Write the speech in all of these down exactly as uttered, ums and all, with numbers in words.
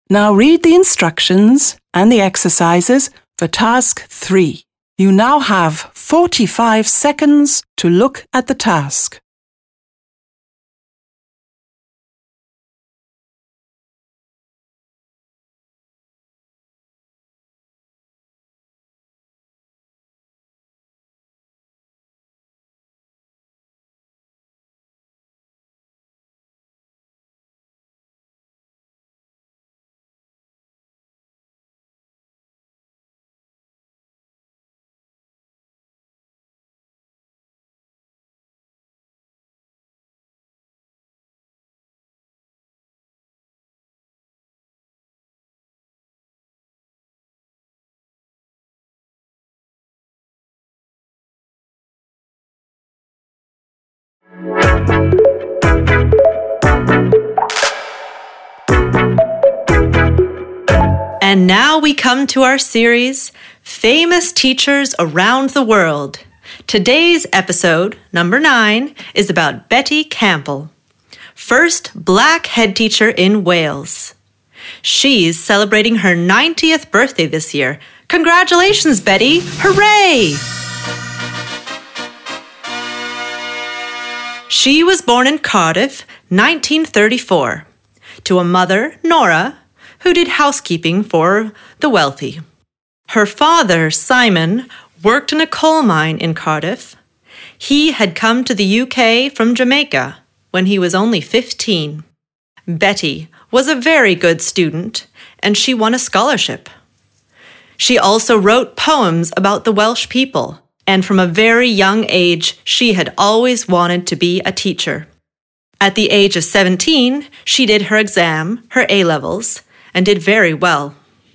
Now read the instructions and the exercises for task three. You now have forty-five seconds to look at the task. And now we come to our series, Famous Teachers Around the World. Today's episode, number nine, is about Betty Campbell, first black head teacher in Wales. She's celebrating her ninetieth birthday this year. Congratulations, Betty! Hooray! She was born in Cardiff, nineteen thirty-four, to a mother, Nora, who did housekeeping for the wealthy. Her father, Simon, worked in a coal mine in Cardiff. He had come to the U K from Jamaica when he was only fifteen. Betty was a very good student, and she won a scholarship. She also wrote poems about the Welsh people, and from a very young age, she had always wanted to be a teacher. At the age of seventeen, she did her exam, her A-levels, and did very well.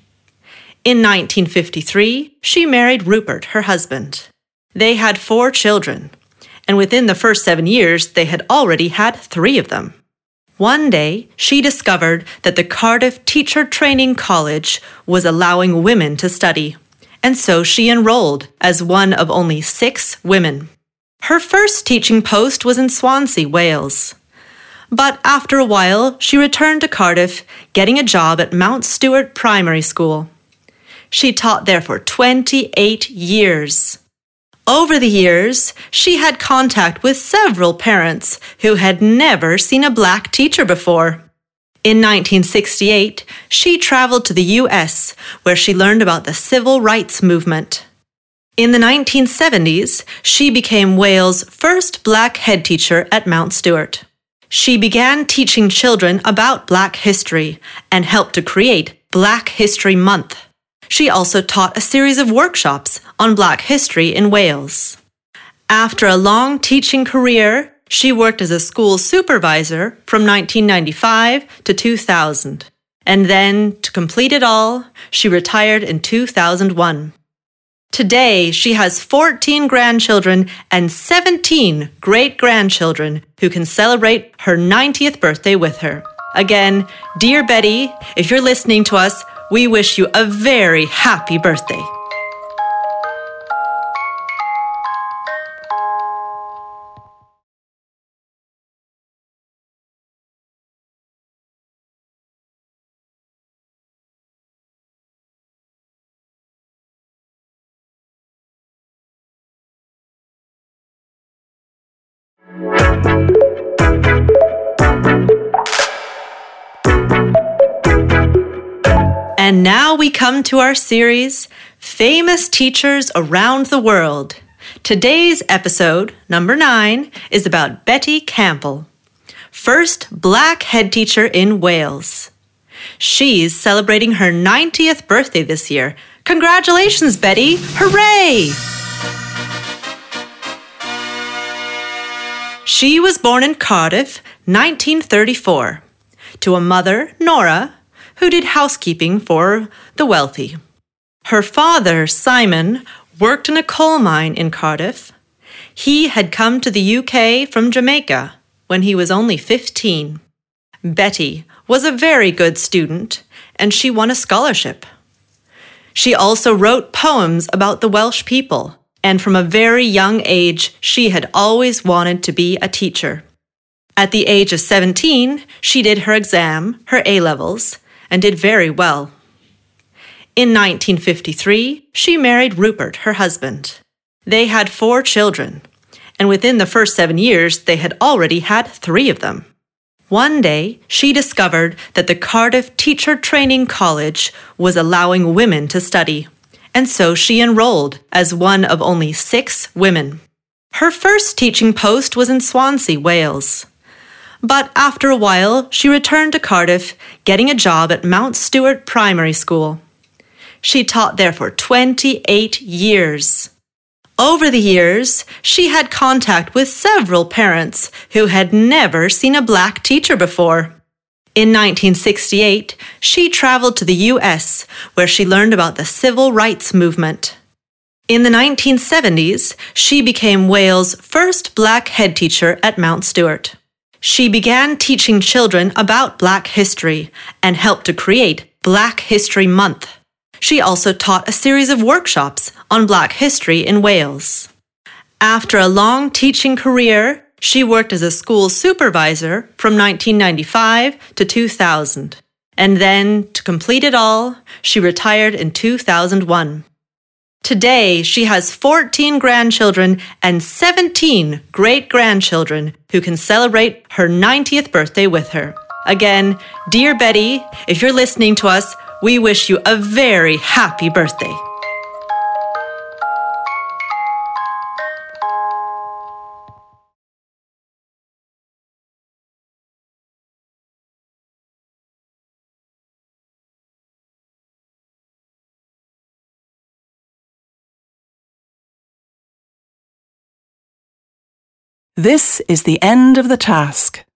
In nineteen fifty-three, she married Rupert, her husband. They had four children, and within the first seven years, they had already had three of them. One day, she discovered that the Cardiff Teacher Training College was allowing women to study, and so she enrolled as one of only six women. Her first teaching post was in Swansea, Wales. But after a while, she returned to Cardiff, getting a job at Mount Stewart Primary School. She taught there for twenty-eight years. Over the years, she had contact with several parents who had never seen a black teacher before. In nineteen sixty-eight, she traveled to the U S, where she learned about the civil rights movement. In the nineteen seventies, she became Wales' first black head teacher at Mount Stewart. She began teaching children about Black history and helped to create Black History Month. She also taught a series of workshops on Black history in Wales. After a long teaching career, she worked as a school supervisor from nineteen ninety-five to two thousand. And then, to complete it all, she retired in two thousand one. Today, she has fourteen grandchildren and seventeen great-grandchildren who can celebrate her ninetieth birthday with her. Again, dear Betty, if you're listening to us, we wish you a very happy birthday. And now we come to our series, Famous Teachers Around the World. Today's episode, number nine, is about Betty Campbell, first black head teacher in Wales. She's celebrating her ninetieth birthday this year. Congratulations, Betty! Hooray! She was born in Cardiff, nineteen thirty-four, to a mother, Nora, who did housekeeping for the wealthy. Her father, Simon, worked in a coal mine in Cardiff. He had come to the U K from Jamaica when he was only fifteen. Betty was a very good student, and she won a scholarship. She also wrote poems about the Welsh people, and from a very young age, she had always wanted to be a teacher. At the age of seventeen, she did her exam, her A-levels, and did very well. In nineteen fifty-three, she married Rupert, her husband. They had four children, and within the first seven years, they had already had three of them. One day, she discovered that the Cardiff Teacher Training College was allowing women to study, and so she enrolled as one of only six women. Her first teaching post was in Swansea, Wales. But after a while, she returned to Cardiff, getting a job at Mount Stewart Primary School. She taught there for twenty-eight years. Over the years, she had contact with several parents who had never seen a black teacher before. In nineteen sixty-eight, she traveled to the U S, where she learned about the civil rights movement. In the nineteen seventies, she became Wales' first black head teacher at Mount Stewart. She began teaching children about Black history and helped to create Black History Month. She also taught a series of workshops on Black history in Wales. After a long teaching career, she worked as a school supervisor from nineteen ninety-five to two thousand. And then, to complete it all, she retired in two thousand one. Today, she has fourteen grandchildren and seventeen great-grandchildren who can celebrate her ninetieth birthday with her. Again, dear Betty, if you're listening to us, we wish you a very happy birthday. This is the end of the task.